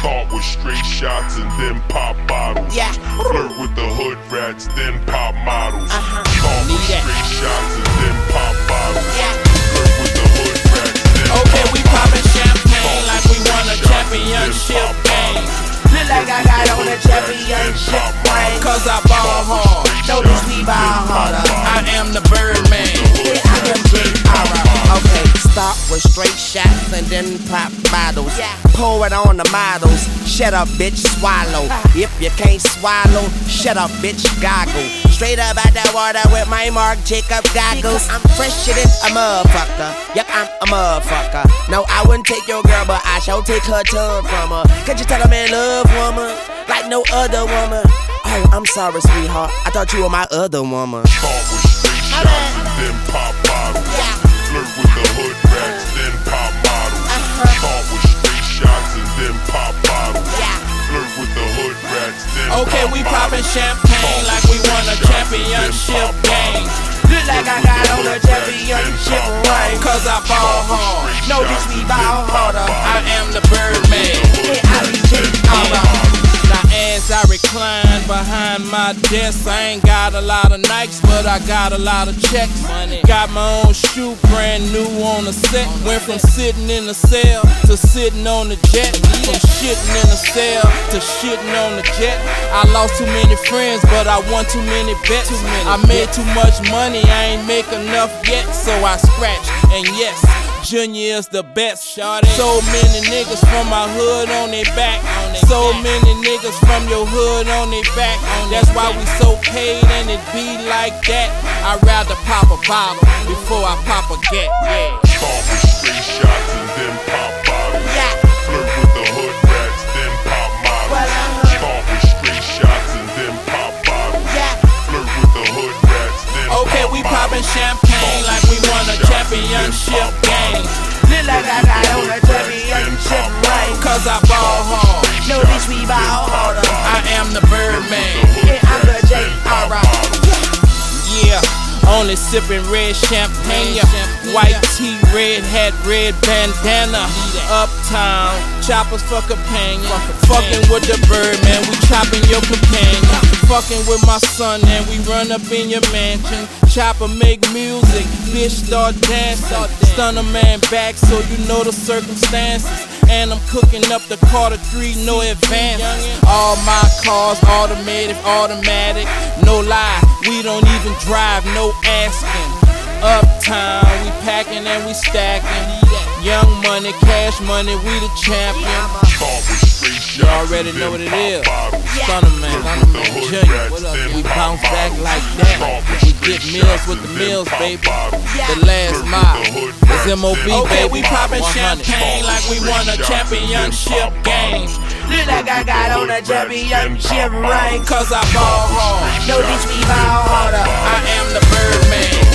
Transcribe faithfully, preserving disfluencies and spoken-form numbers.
Caught with straight shots and then pop bottles. Yeah. Flirt with the hood rats, then pop models. Uh-huh. Caught with Need that. straight shots and then pop bottles. Yeah. Flirt with the hood rats, then Okay, pop we bottles. poppin' champagne like we won a championship game. Look like I got on a championship ring. Cause I ball hard. Notice we ball harder. I am the Birdman. Yeah, I am J R. Okay, start with straight shots and then pop bottles. Yeah. Pour it on the models. Shut up, bitch, swallow. If you can't swallow, shut up, bitch, goggle. Straight up out that water with my Marc Jacobs goggles. I'm fresher than a motherfucker. Yep, I'm a motherfucker. No, I wouldn't take your girl, but I shall take her tongue from her. Could you tell a man love woman like no other woman? Oh, I'm sorry, sweetheart. I thought you were my other woman. Caught with straight shots and then pop bottles. Yeah. Flirt with the hood rats, then pop models. Uh-huh. Caught with straight shots and then pop bottles. Yeah. Flirt with the hood rats, then Okay, pop we bottles. poppin' champagne like we won a championship game. Look like I got on a championship ring. Cause I ball hard. Notice we ball harder. I am the Birdman. Yeah, I be J R. Now as I recline behind my desk, I ain't got a lot of Nikes, but I got a lot of checks. Money. Got my own shoe, brand new on the set. Went from sitting in the cell to sitting on the jet. From shitting in the cell to shitting on the jet. I lost too many friends, but I won too many bets. I made too much money, I ain't make enough yet, so I scratched. And yes, Junior is the best. So many niggas from my hood on their back. So many niggas from your hood on their back. That's why we so paid and it be like that. I'd rather pop a bottle before I pop a gat. Yeah. Caught with straight shots and then pop bottles. Yeah. Flirt with the hood rats, then pop models. Caught with straight shots and then pop bottles. Yeah. Flirt with the hood rats, then Okay, pop we models. poppin' champagne like we won a championship game. Look like I got on a championship ring. Cause I ball hard. Notice we ball harder. I am the Birdman. Yeah, I'm the J R. Yeah, only sipping red champagne. White tee, red hat, red bandana. Uptown, choppers for companion. Fucking with the Birdman, we chopping your companion. Fucking with my son and we run up in your mansion. Chopper make music, bitch start dancing. Stun a man back so you know the circumstances. And I'm cooking up the Carter three, no advance. All my cars automatic, automatic. No lie, we don't even drive, no asking. Uptown, we packing and we stacking. Young money, cash money, we the champion. Caught with straight shots You already and know then what it pop is. bottles. Stunner man, Flirt Stunner with the man, hood Junior. rats, What up? then We pop bounce back bottles. like that. Caught with We straight get meals with shots the and then meals, pop baby. bottles. The last Flirt with mile. the hood It's rats, M O B, then okay, pop we poppin' bottles. champagne like we won a championship game. Look like I got on a championship ring. Cause I ball hard. Notice we ball harder. I am the Birdman.